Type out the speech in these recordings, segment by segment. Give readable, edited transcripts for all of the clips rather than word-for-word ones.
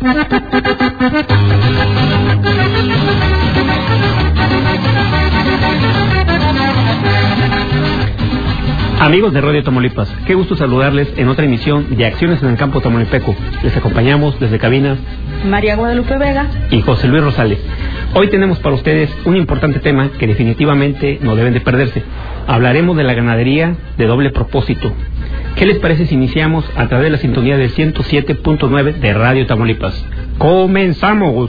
Amigos de Radio Tamaulipas, qué gusto saludarles en otra emisión de Acciones en el Campo Tamaulipeco. Les acompañamos desde cabina María Guadalupe Vega y José Luis Rosales. Hoy tenemos para ustedes un importante tema que definitivamente no deben de perderse. Hablaremos de la ganadería de doble propósito. ¿Qué les parece si iniciamos a través de la sintonía del 107.9 de Radio Tamaulipas? ¡Comenzamos!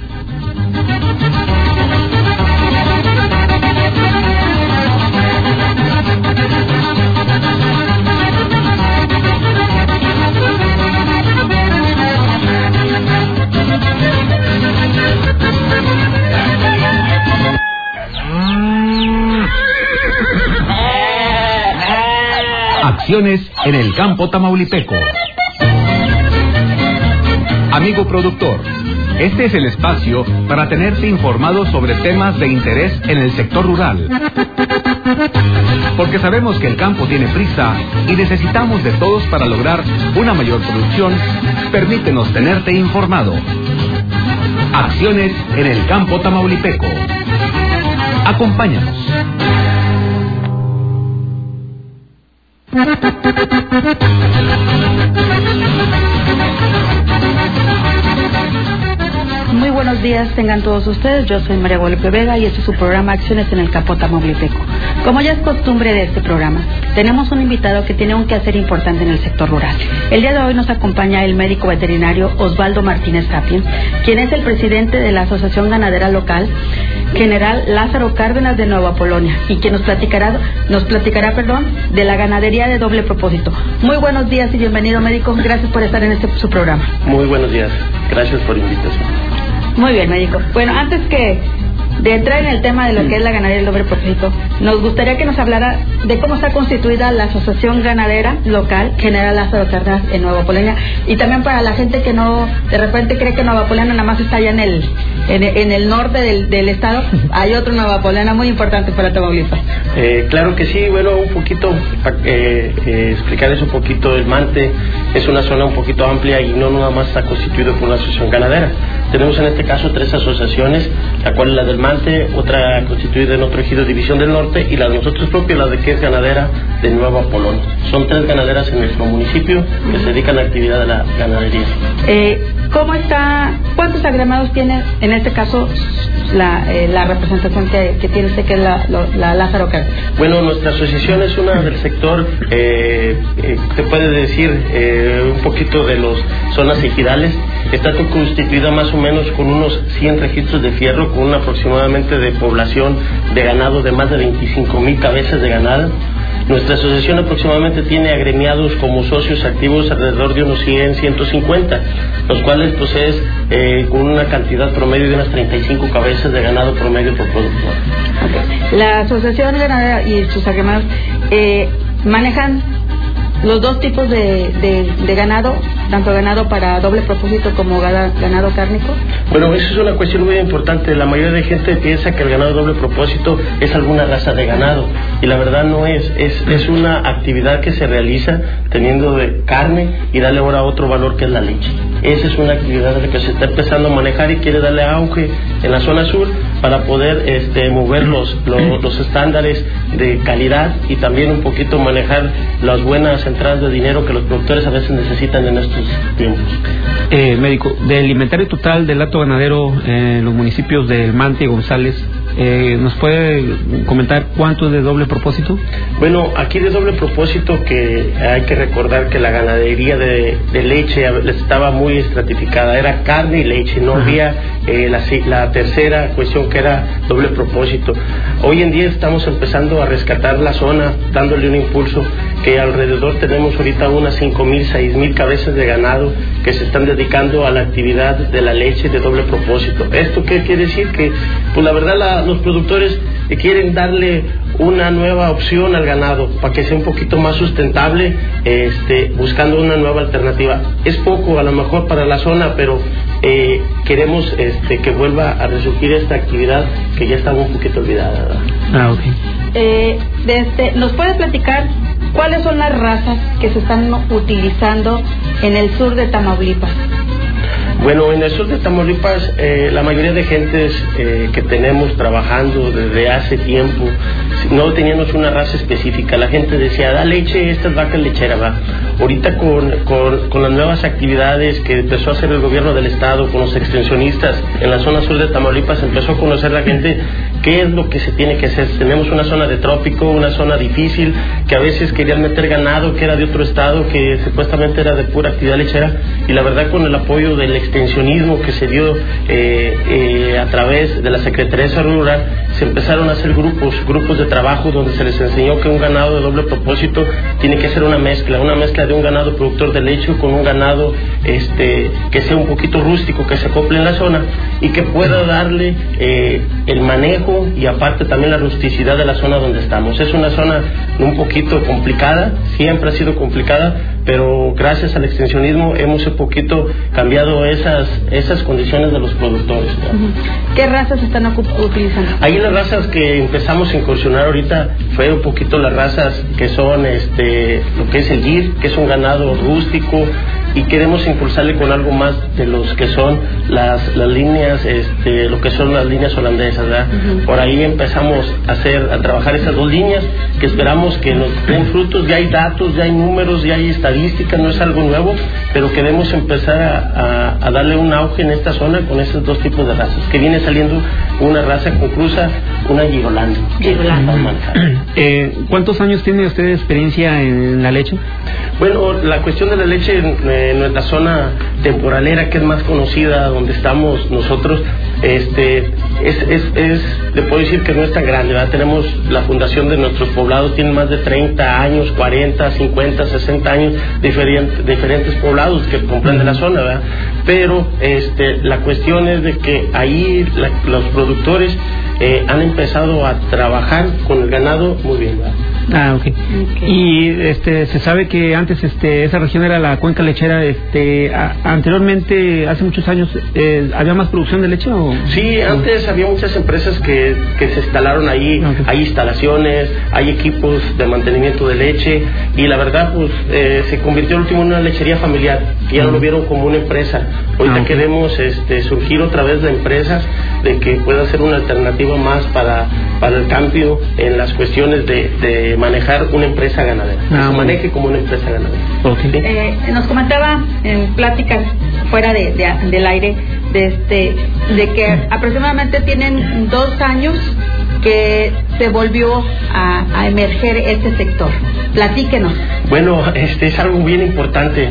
Acciones en el campo tamaulipeco. Amigo productor, este es el espacio para tenerte informado sobre temas de interés en el sector rural. Porque sabemos que el campo tiene prisa y necesitamos de todos para lograr una mayor producción. Permítenos tenerte informado. Acciones en el campo tamaulipeco. Acompáñanos. Muy buenos días tengan todos ustedes. Yo soy María Guadalupe Vega y este es su programa Acciones en el Campo Tamaulipeco. Como ya es costumbre de este programa, tenemos un invitado que tiene un quehacer importante en el sector rural. El día de hoy nos acompaña el médico veterinario Osvaldo Martínez Sapiens, quien es el presidente de la Asociación Ganadera Local General Lázaro Cárdenas de Nueva Polonia, y quien nos platicará de la ganadería de doble propósito. Muy buenos días y bienvenido, médico. Gracias por estar en su programa. Muy buenos días. Gracias por la invitación. Muy bien, médico. Bueno, antes de entrar en el tema de lo que es la ganadería del doble propósito, nos gustaría que nos hablara de cómo está constituida la Asociación Ganadera Local General Lázaro Cárdenas en Nueva Polonia, y también para la gente que no de repente cree que Nueva Polonia nada más está allá en el norte del estado. Hay otro Nueva Polonia muy importante para Tamaulipas. Claro que sí. Bueno, un poquito explicarles un poquito. El Mante es una zona un poquito amplia y no nada más está constituido por una asociación ganadera. Tenemos en este caso 3 asociaciones, la cual es la del Mante, otra constituida en otro ejido, División del Norte, y la de nosotros propia, la de que es ganadera de Nueva Polonia. Son 3 ganaderas en nuestro municipio que se dedican a la actividad de la ganadería. ¿Cuántos agremados tiene en este caso la representación que tiene usted, que es la Lázaro Cárdenas? Bueno, nuestra asociación es una del sector, se puede decir, un poquito de las zonas ejidales. Está constituida más o menos con unos 100 registros de fierro, con una aproximadamente de población de ganado de más de 25,000 cabezas de ganado. Nuestra asociación aproximadamente tiene agremiados como socios activos alrededor de unos 150, los cuales pues es con una cantidad promedio de unas 35 cabezas de ganado promedio por productor. Okay. La asociación ganadera y sus agremiados manejan los 2 tipos de ganado, tanto ganado para doble propósito como ganado cárnico. Bueno, eso es una cuestión muy importante. La mayoría de gente piensa que el ganado de doble propósito es alguna raza de ganado, y la verdad no es una actividad que se realiza teniendo de carne y darle ahora otro valor que es la leche. Esa es una actividad de la que se está empezando a manejar y quiere darle auge en la zona sur para poder mover los estándares de calidad y también un poquito manejar las buenas entradas de dinero que los productores a veces necesitan en estos tiempos. Médico, del inventario total del hato ganadero en los municipios del Mante y González, ¿nos puede comentar cuánto es de doble propósito? Bueno, aquí de doble propósito, que hay que recordar que la ganadería de leche estaba muy estratificada, era carne y leche, no había la tercera cuestión que era doble propósito. Hoy en día estamos empezando a rescatar la zona, dándole un impulso, que alrededor tenemos ahorita unas 5,000, 6,000 cabezas de ganado que se están dedicando a la actividad de la leche de doble propósito. ¿Esto qué quiere decir? Que pues la verdad los productores quieren darle una nueva opción al ganado para que sea un poquito más sustentable, buscando una nueva alternativa. Es poco a lo mejor para la zona, pero queremos que vuelva a resurgir esta actividad que ya estaba un poquito olvidada, ¿verdad? Ok. ¿Nos puedes platicar cuáles son las razas que se están utilizando en el sur de Tamaulipas? Bueno, en el sur de Tamaulipas, la mayoría de gentes que tenemos trabajando desde hace tiempo, no teníamos una raza específica. La gente decía, da leche, esta es vaca lechera, va. Ahorita con las nuevas actividades que empezó a hacer el gobierno del estado, con los extensionistas en la zona sur de Tamaulipas, empezó a conocer la gente qué es lo que se tiene que hacer. Tenemos una zona de trópico, una zona difícil, que a veces querían meter ganado que era de otro estado, que supuestamente era de pura actividad lechera, y la verdad con el apoyo del extensionismo que se dio a través de la Secretaría de Desarrollo Rural, se empezaron a hacer grupos de trabajo donde se les enseñó que un ganado de doble propósito tiene que ser una mezcla de un ganado productor de leche con un ganado que sea un poquito rústico, que se acople en la zona y que pueda darle el manejo y aparte también la rusticidad de la zona donde estamos. Es una zona un poquito complicada, siempre ha sido complicada, pero gracias al extensionismo hemos un poquito cambiado esas condiciones de los productores, ¿no? ¿Qué razas están utilizando? Ahí las razas que empezamos a incursionar ahorita fue un poquito las razas que son lo que es el gir, que es un ganado rústico, y queremos impulsarle con algo más de los que son las líneas, lo que son las líneas holandesas, ¿verdad? Por ahí empezamos a trabajar esas dos líneas que esperamos que nos den frutos. Ya hay datos, ya hay números, ya hay estadísticas, no es algo nuevo, pero queremos empezar a darle un auge en esta zona con esos dos tipos de razas, que viene saliendo una raza con cruza, una girolanda. ¿Cuántos años tiene usted de experiencia en la leche? Bueno, la cuestión de la leche en nuestra zona temporalera, que es más conocida, donde estamos nosotros, le puedo decir que no es tan grande, ¿verdad? Tenemos la fundación de nuestros poblados, tienen más de 30 años, 40, 50, 60 años, diferentes poblados que comprenden la zona, ¿verdad? Pero la cuestión es de que ahí los productores han empezado a trabajar con el ganado muy bien, ¿verdad? Okay. Y se sabe que antes esa región era la cuenca lechera. Anteriormente, hace muchos años, ¿había más producción de leche o? Sí, antes había muchas empresas que se instalaron ahí. Hay instalaciones, hay equipos de mantenimiento de leche, y la verdad pues se convirtió al último en una lechería familiar, que ya no lo vieron como una empresa. Ahorita queremos surgir otra vez de empresas, de que pueda ser una alternativa más para el cambio en las cuestiones de manejar una empresa ganadera, que se maneje como una empresa ganadera. Nos comentaba en pláticas fuera del aire de que aproximadamente tienen 2 años que se volvió a emerger este sector. Platíquenos. Bueno, es algo bien importante.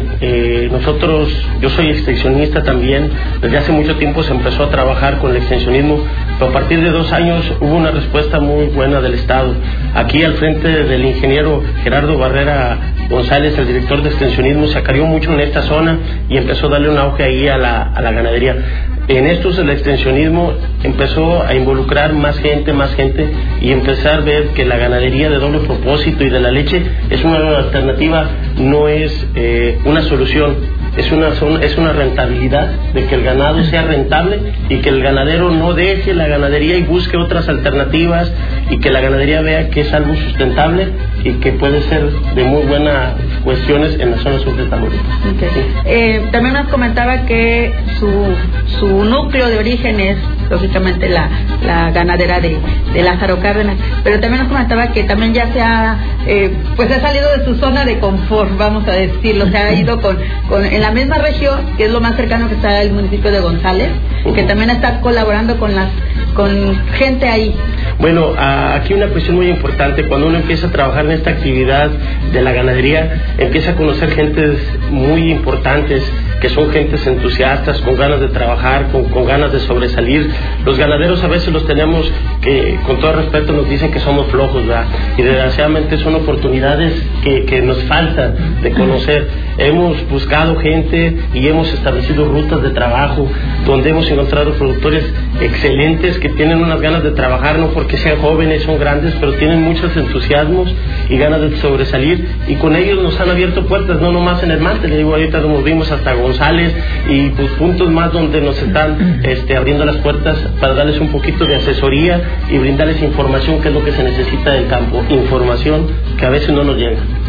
Yo soy extensionista también. Desde hace mucho tiempo se empezó a trabajar con el extensionismo, pero a partir de 2 años hubo una respuesta muy buena del Estado. Aquí al frente del ingeniero Gerardo Barrera González, el director de extensionismo, se acarió mucho en esta zona y empezó a darle un auge ahí a la ganadería. En estos el extensionismo empezó a involucrar más gente, y empezar a ver que la ganadería de doble propósito y de la leche es una alternativa, no es una solución, es una rentabilidad, de que el ganado sea rentable y que el ganadero no deje la ganadería y busque otras alternativas, y que la ganadería vea que es algo sustentable y que puede ser de muy buenas cuestiones en la zona sur de Tamaulipas. También nos comentaba que su núcleo de origen es lógicamente la ganadera de Lázaro Cárdenas, pero también nos comentaba que también ya se ha salido de su zona de confort, vamos a decirlo, se ha ido en la misma región, que es lo más cercano que está el municipio de González, que también está colaborando con gente ahí. Bueno, aquí una cuestión muy importante: cuando uno empieza a trabajar en esta actividad de la ganadería, empieza a conocer gentes muy importantes, que son gentes entusiastas, con ganas de trabajar, con ganas de sobresalir. Los ganaderos a veces los tenemos que, con todo respeto, nos dicen que somos flojos, ¿verdad? Y desgraciadamente son oportunidades que nos faltan de conocer. Hemos buscado gente y hemos establecido rutas de trabajo donde hemos encontrado productores excelentes que tienen unas ganas de trabajar, no porque sean jóvenes, son grandes, pero tienen muchos entusiasmos y ganas de sobresalir, y con ellos nos han abierto puertas, no nomás en el Mante, le digo, ahorita nos vimos hasta González y pues puntos más donde nos están abriendo las puertas para darles un poquito de asesoría y brindarles información, que es lo que se necesita del campo, información que a veces no nos llega.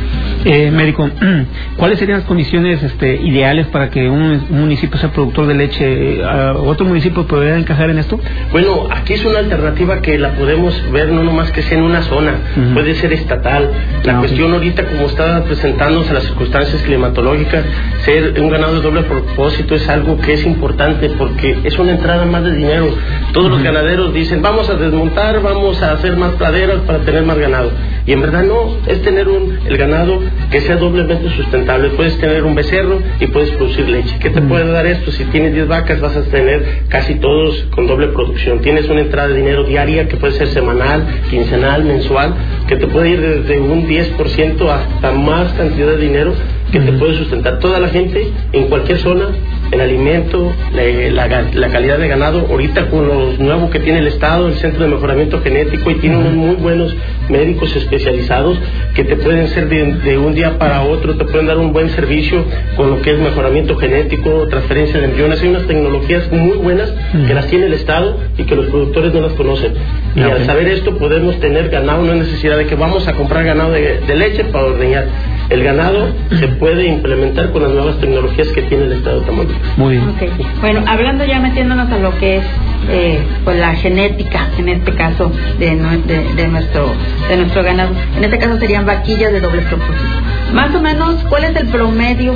Médico, ¿cuáles serían las condiciones ideales para que un municipio sea productor de leche? ¿Otros municipios podrían encajar en esto? Bueno, aquí es una alternativa que la podemos ver no nomás que sea en una zona, puede ser estatal. La cuestión ahorita, como está presentándose las circunstancias climatológicas, ser un ganado de doble propósito es algo que es importante porque es una entrada más de dinero. Todos los ganaderos dicen, vamos a desmontar, vamos a hacer más praderas para tener más ganado. Y en verdad no, es tener el ganado que sea doblemente sustentable. Puedes tener un becerro y puedes producir leche. ¿Qué te puede dar esto? Si tienes 10 vacas vas a tener casi todos con doble producción. Tienes una entrada de dinero diaria que puede ser semanal, quincenal, mensual, que te puede ir desde un 10% hasta más cantidad de dinero que te puede sustentar toda la gente en cualquier zona, el alimento, la calidad de ganado. Ahorita con lo nuevo que tiene el Estado, el Centro de Mejoramiento Genético, y tiene unos muy buenos médicos especializados que te pueden ser de un día para otro, te pueden dar un buen servicio con lo que es mejoramiento genético, transferencia de embriones. Hay unas tecnologías muy buenas que las tiene el Estado y que los productores no las conocen. Y al saber esto podemos tener ganado, no hay necesidad de que vamos a comprar ganado de leche para ordeñar. El ganado se puede implementar con las nuevas tecnologías que tiene el Estado de Tamaulipas. Muy bien. Okay. Bueno, hablando ya metiéndonos a lo que es pues la genética, en este caso de nuestro ganado, en este caso serían vaquillas de doble propósito. Más o menos, ¿cuál es el promedio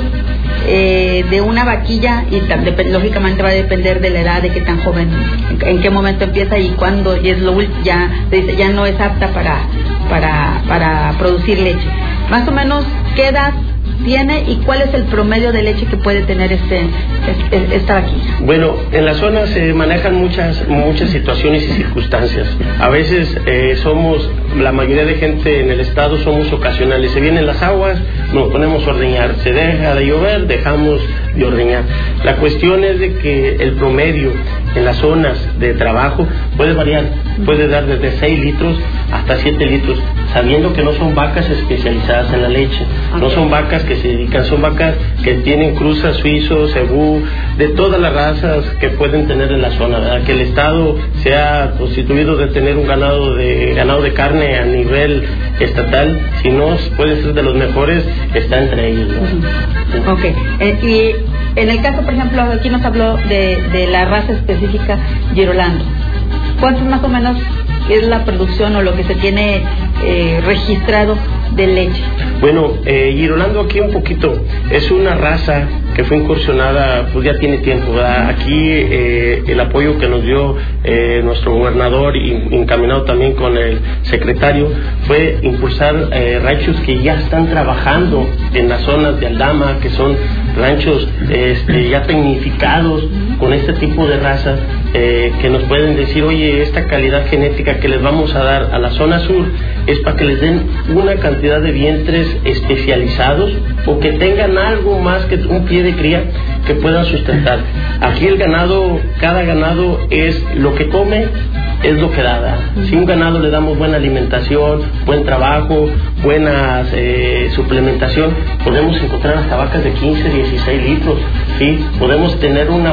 de una vaquilla? Y lógicamente va a depender de la edad, de qué tan joven, en qué momento empieza y cuándo ya no es apta para producir leche. Más o menos, ¿qué edad tiene y cuál es el promedio de leche que puede tener esta vaquilla? Bueno, en la zona se manejan muchas situaciones y circunstancias. A veces la mayoría de gente en el estado somos ocasionales. Se vienen las aguas, nos ponemos a ordeñar. Se deja de llover, dejamos de ordeñar. La cuestión es de que el promedio en las zonas de trabajo puede variar. Puede dar desde 6 litros hasta 7 litros, sabiendo que no son vacas especializadas en la leche. No son vacas que se dedican, son vacas que tienen cruzas suizos, cebú, de todas las razas que pueden tener en la zona, ¿verdad? Que el Estado se ha constituido de tener un ganado de carne a nivel estatal, si no puede ser de los mejores, está entre ellos, ¿no? Ok, y en el caso, por ejemplo, aquí nos habló de la raza específica Girolando. ¿Cuánto más o menos es la producción o lo que se tiene registrado de leche? Bueno, Girolando aquí un poquito, es una raza que fue incursionada, pues ya tiene tiempo, ¿verdad? Aquí el apoyo que nos dio nuestro gobernador, y encaminado también con el secretario, fue impulsar ranchos que ya están trabajando en las zonas de Aldama, que son ranchos ya tecnificados con este tipo de raza, que nos pueden decir, oye, esta calidad genética que les vamos a dar a la zona sur es para que les den una cantidad de vientres especializados o que tengan algo más que un pie de cría que puedan sustentar. Aquí el ganado, cada ganado es lo que come, es lo que da. Si un ganado le damos buena alimentación, buen trabajo, buena suplementación, podemos encontrar hasta vacas de 15, 16 litros, ¿sí? Podemos tener una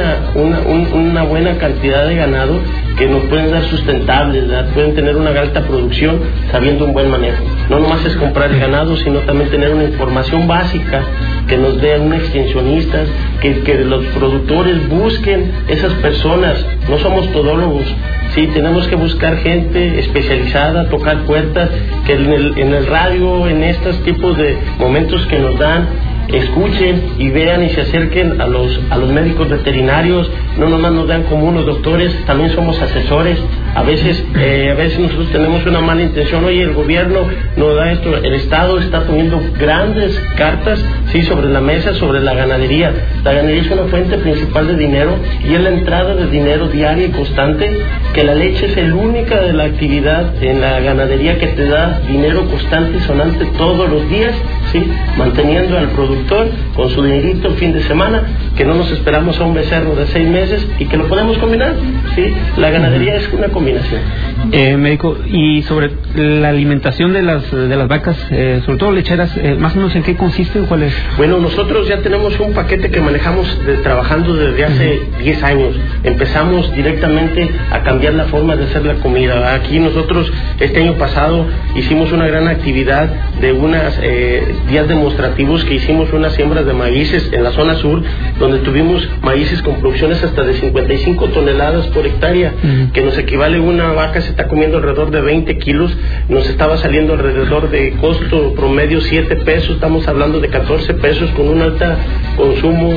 buena cantidad de ganado que nos pueden dar sustentables, ¿verdad? Pueden tener una alta producción sabiendo un buen manejo. No nomás es comprar el ganado, sino también tener una información básica que nos den un extensionistas, que los productores busquen esas personas. No somos todólogos, sí, tenemos que buscar gente especializada, tocar puertas, que en el radio, en estos tipos de momentos que nos dan, escuchen y vean y se acerquen a los médicos veterinarios. No nomás nos dan como unos doctores, también somos asesores. A veces nosotros tenemos una mala intención, oye, el gobierno nos da esto, el Estado está poniendo grandes cartas, sí, sobre la mesa, sobre la ganadería. La ganadería es una fuente principal de dinero y es la entrada de dinero diaria y constante, que la leche es la única de la actividad en la ganadería que te da dinero constante y sonante todos los días, sí, manteniendo al productor con su dinerito el fin de semana que no nos esperamos a un becerro de 6 meses y que lo podemos combinar, ¿sí? La ganadería es una combinación. Médico, y sobre la alimentación de las vacas, sobre todo lecheras, más o menos ¿en qué consiste o cuál es? Bueno, nosotros ya tenemos un paquete que manejamos trabajando desde hace 10 años. Empezamos directamente a cambiar la forma de hacer la comida. Aquí nosotros este año pasado hicimos una gran actividad de unos días demostrativos que hicimos unas siembras de maíces en la zona sur, donde tuvimos maíces con producciones hasta de 55 toneladas por hectárea, que nos equivale una vaca se está comiendo alrededor de 20 kilos, nos estaba saliendo alrededor de costo promedio 7 pesos, estamos hablando de 14 pesos con un alto consumo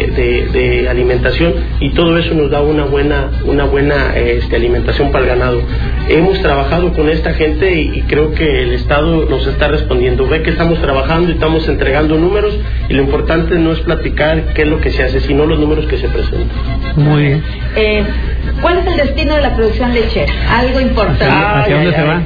de alimentación, y todo eso nos da una buena alimentación para el ganado. Hemos trabajado con esta gente y creo que el Estado nos está respondiendo. Ve que estamos trabajando y estamos entregando números, y lo importante no es platicar qué es lo que se hace, sino los números que se presentan. Muy bien. ¿Cuál es el destino de la producción lechera? Algo importante. ¿Hacia dónde se va?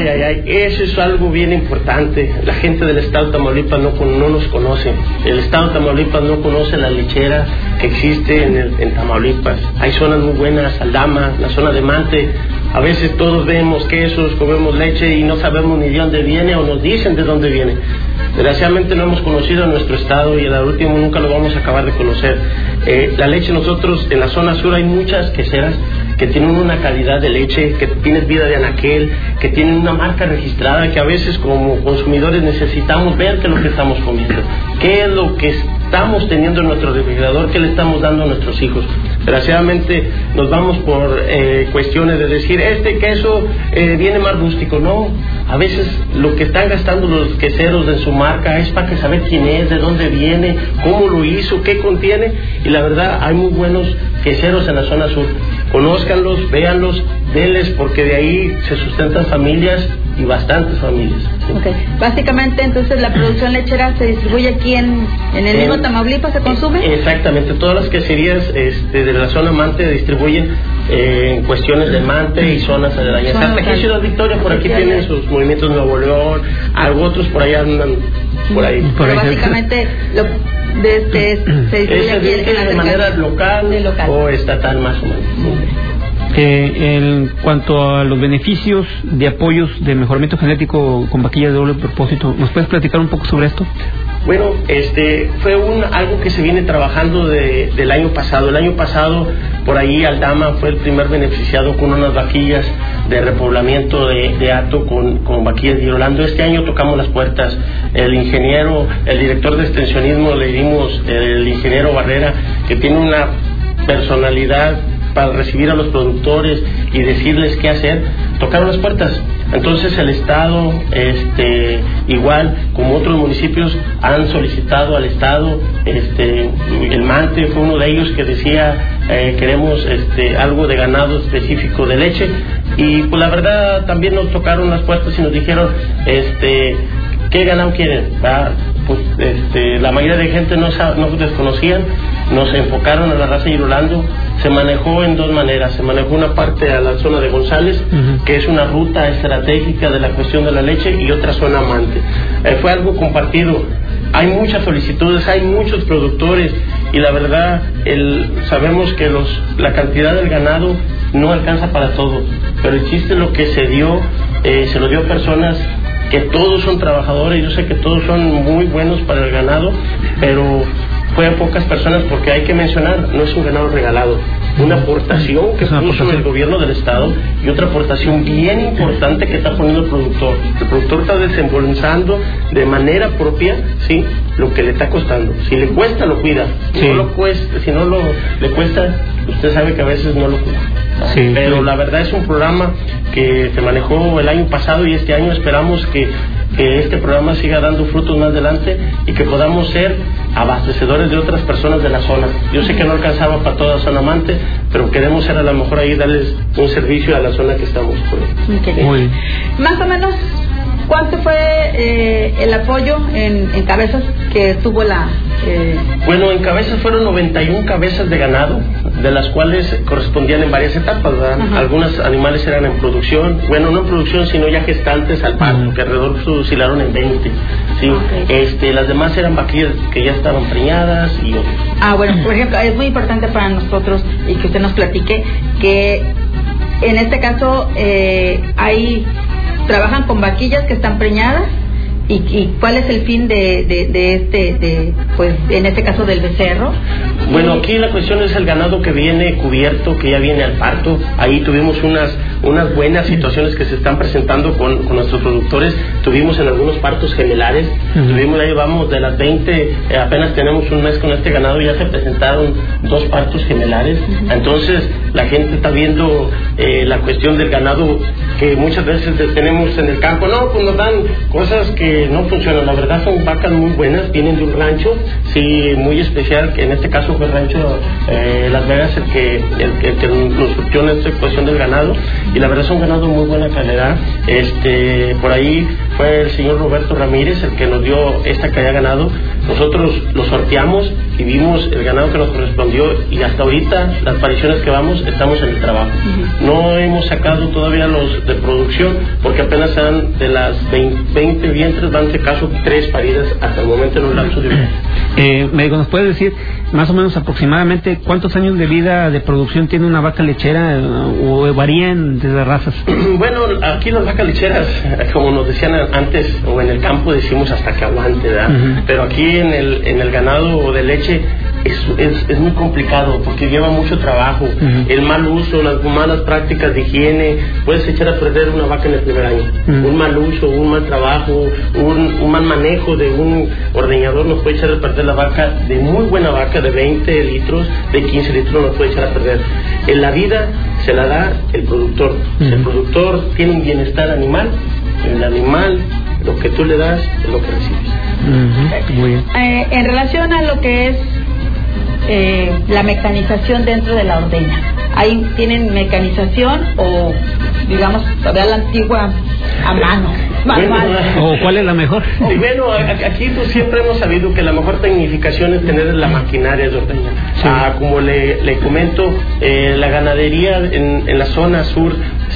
Eso es algo bien importante. La gente del Estado de Tamaulipas no nos conoce. El Estado de Tamaulipas no conoce la lechera que existe en Tamaulipas. Hay zonas muy buenas, Aldama, la zona de Mante. A veces todos vemos quesos, comemos leche y no sabemos ni de dónde viene, o nos dicen de dónde viene. Desgraciadamente no hemos conocido a nuestro estado, y al último nunca lo vamos a acabar de conocer. La leche, nosotros en la zona sur hay muchas queseras que tienen una calidad de leche, que tienen vida de anaquel, que tienen una marca registrada, que a veces como consumidores necesitamos ver qué es lo que estamos comiendo, qué es lo que estamos teniendo en nuestro refrigerador, qué le estamos dando a nuestros hijos. Desgraciadamente nos vamos por cuestiones de decir, este queso viene más rústico. No, a veces lo que están gastando los queseros en su marca es para que saber quién es, de dónde viene, cómo lo hizo, qué contiene, y la verdad hay muy buenos queseros en la zona sur. Conózcanlos, véanlos, denles, porque de ahí se sustentan familias, y bastantes familias. Okay. Básicamente, entonces, la producción lechera se distribuye aquí en el mismo Tamaulipas, ¿se consume? Exactamente, todas las queserías de la zona Mante distribuyen en cuestiones de Mante y zonas aledañas. Hasta aquí Ciudad Victoria, por aquí tienen sus movimientos Nuevo León, algo otros por allá andan por ahí. Pero básicamente se distribuye aquí de manera local o estatal, más o menos. En cuanto a los beneficios de apoyos de mejoramiento genético con vaquillas de doble propósito, ¿nos puedes platicar un poco sobre esto? Bueno, fue algo que se viene trabajando del año pasado. El año pasado, por ahí Aldama fue el primer beneficiado con unas vaquillas de repoblamiento de hato con vaquillas de Girolando. Este año tocamos las puertas. El director de extensionismo, le dimos el ingeniero Barrera, que tiene una personalidad para recibir a los productores y decirles qué hacer, tocaron las puertas. Entonces el Estado, igual como otros municipios, han solicitado al Estado, el Mante fue uno de ellos que decía, queremos algo de ganado específico de leche, y pues la verdad también nos tocaron las puertas y nos dijeron, ¿qué ganado quieren? Pues la mayoría de gente no desconocían, nos enfocaron a la raza Girolando. Se manejó en dos maneras. Se manejó una parte a la zona de González, que es una ruta estratégica de la cuestión de la leche, y otra zona Mante. Fue algo compartido. Hay muchas solicitudes, hay muchos productores, y la verdad sabemos que la cantidad del ganado no alcanza para todo, pero el chiste, lo que se dio, se lo dio a personas que todos son trabajadores. Yo sé que todos son muy buenos para el ganado, pero fue a pocas personas, porque hay que mencionar, no es un ganado regalado, una aportación que puso el gobierno del Estado, y otra aportación bien importante que está poniendo el productor. El productor está desembolsando de manera propia, ¿sí?, lo que le está costando. Si le cuesta, lo cuida. Si no le cuesta, usted sabe que a veces no lo cuida. Sí, pero la verdad es un programa que se manejó el año pasado, y este año esperamos que este programa siga dando frutos más adelante, y que podamos ser abastecedores de otras personas de la zona. Yo sé que no alcanzaba para toda zona Mante, pero queremos ser, a lo mejor ahí darles un servicio a la zona que estamos. Muy bien. Más o menos, ¿Cuánto fue el apoyo en cabezas que tuvo la...? Bueno, en cabezas fueron 91 cabezas de ganado, de las cuales correspondían en varias etapas, ¿verdad? Algunos animales eran en producción, bueno, no en producción, sino ya gestantes al parto, que alrededor se oscilaron en 20, ¿sí? Las demás eran vaquillas que ya estaban preñadas y otros. Bueno, por ejemplo, es muy importante para nosotros y que usted nos platique que en este caso trabajan con vaquillas que están preñadas. ¿Y cuál es el fin pues en este caso del becerro? Bueno, aquí la cuestión es el ganado que viene cubierto, que ya viene al parto. Ahí tuvimos unas buenas situaciones que se están presentando con nuestros productores. Tuvimos en algunos partos gemelares. Ahí vamos de las 20, apenas tenemos un mes con este ganado, ya se presentaron 2 partos gemelares. Entonces la gente está viendo la cuestión del ganado que muchas veces tenemos en el campo. No, pues nos dan cosas que no funcionan. La verdad son vacas muy buenas, vienen de un rancho, sí, muy especial, que en este caso fue el rancho Las Vegas el que nos surgió en esta cuestión del ganado, y la verdad son ganado muy buena calidad. Por ahí fue el señor Roberto Ramírez el que nos dio esta calidad de ganado. Nosotros lo sorteamos y vimos el ganado que nos correspondió, y hasta ahorita las pariciones que vamos estamos en el trabajo. No hemos sacado todavía los de producción porque apenas se dan de las 20 vientres, dan de caso 3 paridas hasta el momento en un lapso de un médico, ¿nos puede decir más o menos aproximadamente cuántos años de vida de producción tiene una vaca lechera o varían desde razas? Bueno, aquí las vacas lecheras, como nos decían antes, o en el campo decimos hasta que aguante, ¿verdad? Pero aquí en el ganado de leche es muy complicado porque lleva mucho trabajo. El mal uso, las malas prácticas de higiene, puedes echar a perder una vaca en el primer año. Un mal uso, un mal trabajo, un mal manejo de un ordeñador nos puede echar a perder la vaca, de muy buena vaca de 20 litros, de 15 litros nos puede echar a perder. En la vida se la da el productor. Si el productor tiene un bienestar animal, el animal, lo que tú le das es lo que recibes. Muy bien. En relación a lo que es la mecanización dentro de la ordeña, ¿ahí tienen mecanización o digamos todavía la antigua a mano, manual? ¿O cuál es la mejor? Y bueno, aquí pues siempre hemos sabido que la mejor tecnificación es tener la maquinaria de ordeña. Como le comento, la ganadería en la zona sur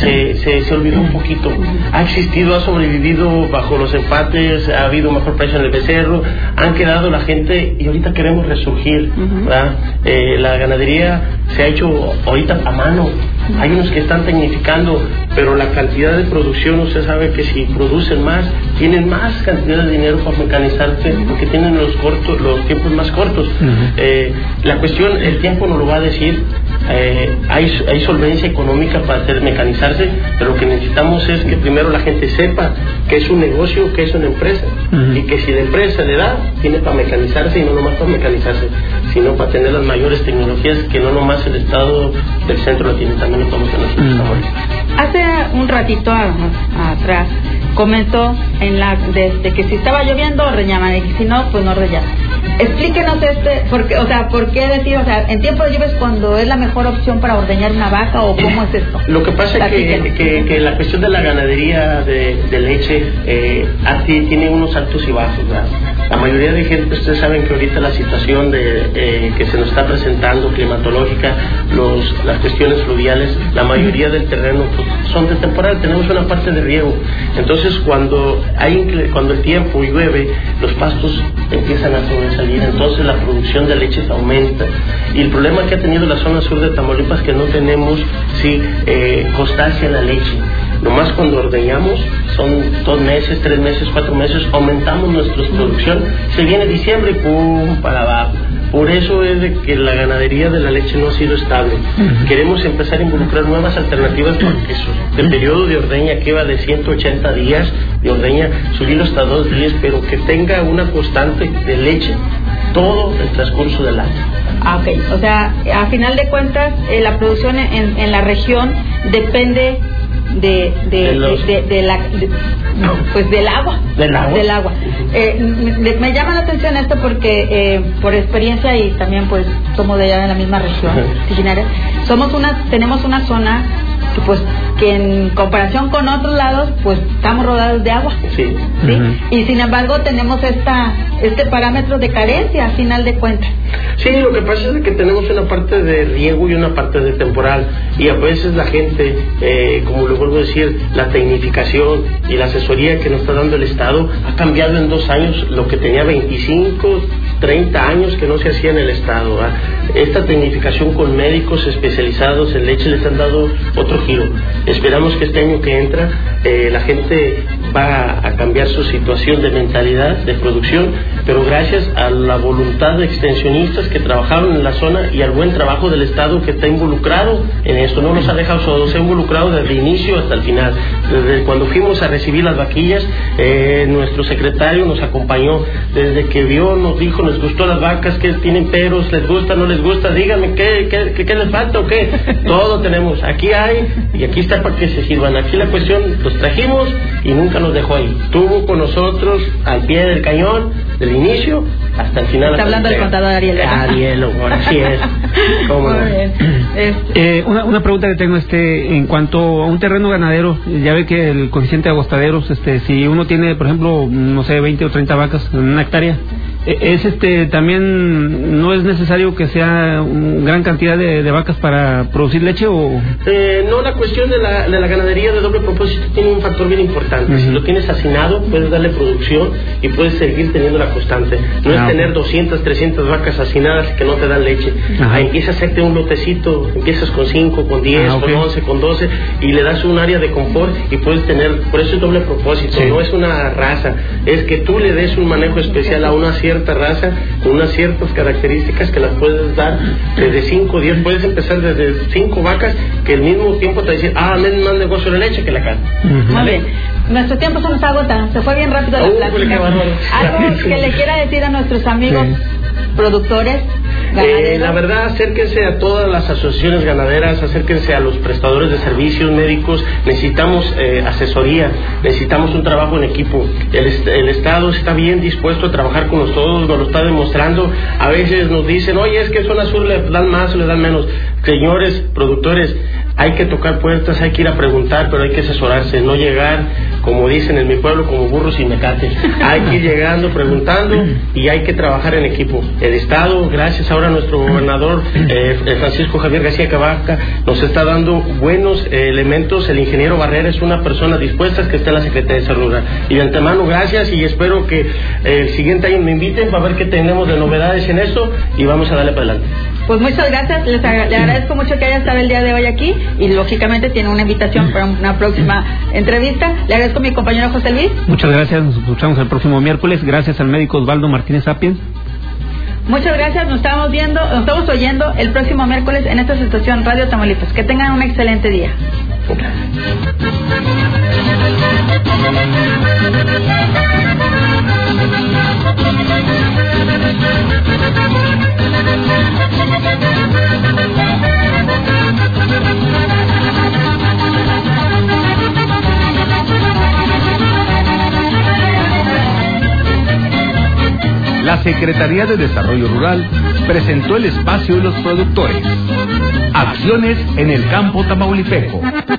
se olvidó un poquito. Ha existido, ha sobrevivido bajo los empates, ha habido mejor precio en el becerro, han quedado la gente y ahorita queremos resurgir, ¿verdad? La ganadería se ha hecho ahorita a mano. Hay unos que están tecnificando, pero la cantidad de producción, usted sabe que si producen más, tienen más cantidad de dinero para mecanizarse, porque tienen los tiempos más cortos. La cuestión, el tiempo nos lo va a decir. Hay solvencia económica para hacer mecanizarse, pero lo que necesitamos es que primero la gente sepa que es un negocio, que es una empresa, y que si la empresa le da, tiene para mecanizarse, y no nomás para mecanizarse, sino para tener las mayores tecnologías, que no nomás el estado del centro lo tiene, también lo podemos tener nosotros. Hace un ratito atrás comentó desde que si estaba lloviendo ordeñaban, y si no, pues no ordeñaban. Explíquenos porque, ¿por qué decir, en tiempo de lluvia es cuando es la mejor opción para ordeñar una vaca, o cómo es esto? Lo que pasa es que la cuestión de la ganadería de leche tiene unos altos y bajos, ¿verdad? La mayoría de gente, ustedes saben que ahorita la situación que se nos está presentando climatológica, las cuestiones fluviales, la mayoría del terreno pues, son de temporal, tenemos una parte de riego. Entonces cuando el tiempo llueve, los pastos empiezan a sobresalir, entonces la producción de leche aumenta. Y el problema que ha tenido la zona sur de Tamaulipas es que no tenemos constancia en la leche. Nomás cuando ordeñamos, son 2 meses, 3 meses, 4 meses, aumentamos nuestra producción, se viene diciembre y pum, para abajo. Por eso es de que la ganadería de la leche no ha sido estable. Queremos empezar a involucrar nuevas alternativas, porque el periodo de ordeña que va de 180 días de ordeña, subirlo hasta 2 días, pero que tenga una constante de leche todo el transcurso del año. Ok, o sea, a final de cuentas, la producción en la región depende del agua. Del agua. Me llama la atención esto porque por experiencia, y también pues somos de allá de la misma región originaria, tenemos una zona que en comparación con otros lados, pues estamos rodeados de agua. Sí. ¿Sí? Uh-huh. Y sin embargo tenemos este parámetro de carencia, a final de cuentas. Sí, lo que pasa es que tenemos una parte de riego y una parte de temporal, y a veces la gente, como le vuelvo a decir, la tecnificación y la asesoría que nos está dando el Estado ha cambiado en 2 años lo que tenía 25, 30 años que no se hacía en el Estado. Esta tecnificación con médicos especializados en leche les han dado otro giro. Esperamos que este año que entra la gente va a cambiar su situación de mentalidad, de producción, pero gracias a la voluntad de extensionistas que trabajaron en la zona y al buen trabajo del Estado que está involucrado en esto. No nos ha dejado solos, se ha involucrado desde el inicio hasta el final. Desde cuando fuimos a recibir las vaquillas, nuestro secretario nos acompañó. Desde que vio, nos dijo, les gustó las vacas, que tienen peros, les gusta, no les gusta, díganme qué les falta o qué. Todo tenemos, aquí hay y aquí está para que se sirvan. Aquí la cuestión, los trajimos y nunca nos dejó ahí. Estuvo con nosotros al pie del cañón, del inicio hasta el final. Está hablando el contador Ariel. Ariel, así es. ¿Cómo no? Una pregunta que tengo, en cuanto a un terreno ganadero, ya ve que el coeficiente de agostaderos, si uno tiene, por ejemplo, no sé, 20 o 30 vacas en una hectárea, también no es necesario que sea una gran cantidad de vacas para producir leche, o no, la cuestión de la ganadería de doble propósito tiene un factor bien importante. Si lo tienes hacinado, puedes darle producción y puedes seguir teniendo la constante. No es tener 200, 300 vacas hacinadas que no te dan leche. Empiezas a hacerte un lotecito, empiezas con 5, con 10, con 11, con 12 y le das un área de confort y puedes tener, por eso es doble propósito. No es una raza, es que tú le des un manejo especial a una cierta raza con unas ciertas características que las puedes dar desde 5 o 10. Puedes empezar desde 5 vacas que al mismo tiempo te dicen, me más negocio de leche que la carne. Muy bien. Nuestro tiempo se nos agota, se fue bien rápido la plática. Algo que le quiera decir a nuestros amigos productores, ganaderos. La verdad, acérquense a todas las asociaciones ganaderas, acérquense a los prestadores de servicios médicos. Necesitamos asesoría, necesitamos un trabajo en equipo. El Estado está bien dispuesto a trabajar con nosotros, nos lo está demostrando. A veces nos dicen, oye, es que en zona sur le dan más o le dan menos. Señores productores, hay que tocar puertas, hay que ir a preguntar, pero hay que asesorarse, no llegar, como dicen en mi pueblo, como burros sin mecate. Hay que ir llegando, preguntando, y hay que trabajar en equipo. El Estado, gracias ahora a nuestro gobernador Francisco Javier García Cabacca, nos está dando buenos elementos. El ingeniero Barrera es una persona dispuesta que está en la Secretaría de Salud Rural. Y de antemano, gracias, y espero que el siguiente año me inviten para ver qué tenemos de novedades en esto y vamos a darle para adelante. Pues muchas gracias, le agradezco mucho que haya estado el día de hoy aquí y lógicamente tiene una invitación para una próxima entrevista. Le agradezco a mi compañero José Luis. Muchas gracias, nos escuchamos el próximo miércoles. Gracias al médico Osvaldo Martínez Sapiens. Muchas gracias, nos estamos oyendo el próximo miércoles en esta situación Radio Tamaulipas. Que tengan un excelente día. La Secretaría de Desarrollo Rural presentó el espacio de los productores. Acciones en el campo tamaulipeco.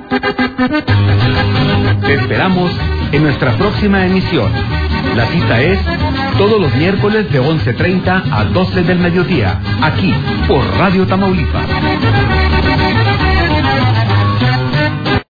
Te esperamos en nuestra próxima emisión. La cita es todos los miércoles de 11:30 a 12 del mediodía, aquí por Radio Tamaulipas.